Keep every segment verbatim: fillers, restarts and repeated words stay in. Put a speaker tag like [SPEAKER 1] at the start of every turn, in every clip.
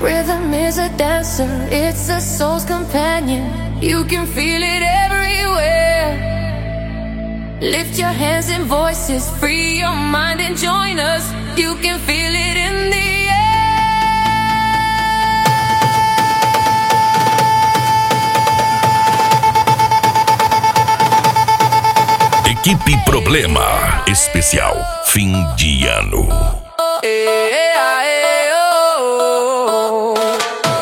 [SPEAKER 1] Rhythm is a dancer, it's a soul's companion. You can feel it everywhere. Lift your hands and voices, free your mind and join us. You can feel it in the air.
[SPEAKER 2] Equipe Problema, especial fim de ano.
[SPEAKER 1] Oh, eh, eh, ah, eh, oh, oh, oh.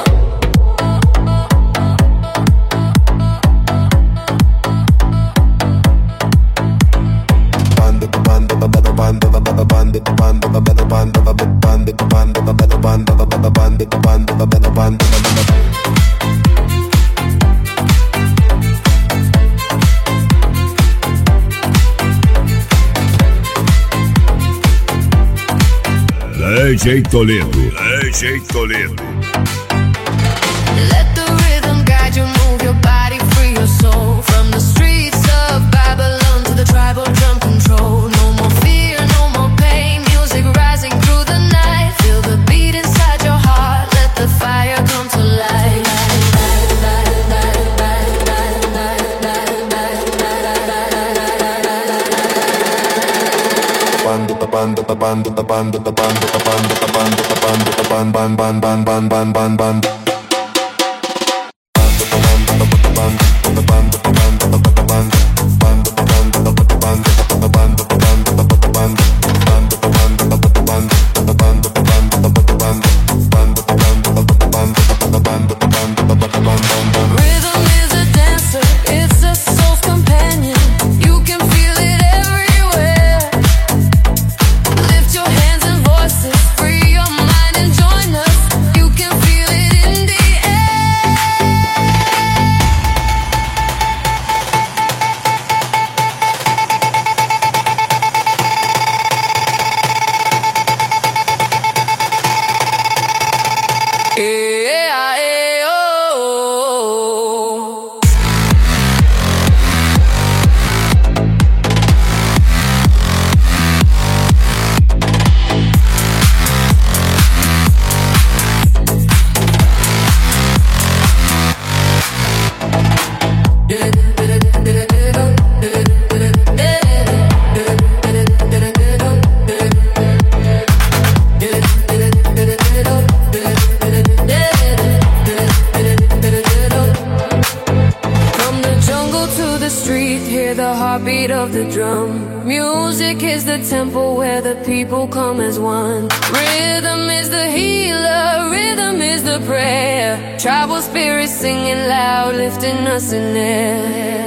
[SPEAKER 2] D J Toledo, D J Toledo.
[SPEAKER 1] Let the rhythm guide you, move your body, free your soul. From the streets of Babylon to the tribal drum control. No more fear, no more pain, music rising through the night. Feel the beat inside your heart, let the fire come to life.
[SPEAKER 3] Bando, bando, bando, bando, bando, bando, bando, bando, bando, bando, bando, bando, bando, bando.
[SPEAKER 1] Rhythm is a dancer, it's a soul's companion. You can feel it everywhere. Lift your hands and voices, free your mind and join us. You can feel it in the air. Eh, ah, eh, oh, oh, oh. From the jungle to the street, hear the heartbeat of the drum. Music is the temple where the people come as one. Rhythm is the healer, rhythm is the prayer. Tribal spirits singing loud, lifting us in air.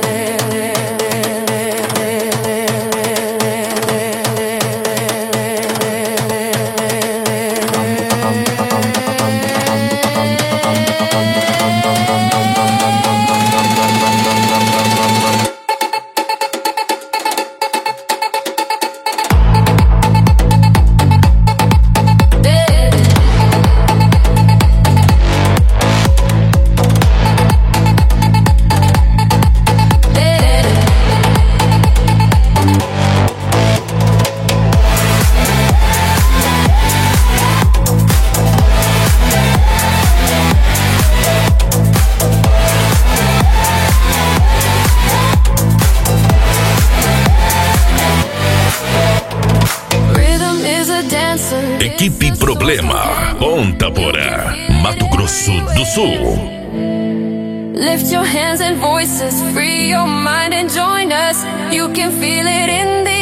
[SPEAKER 2] Equipe Problema, Ponta Porã, Mato Grosso do Sul.
[SPEAKER 1] Lift your hands and voices, free your mind and join us. You can feel it in the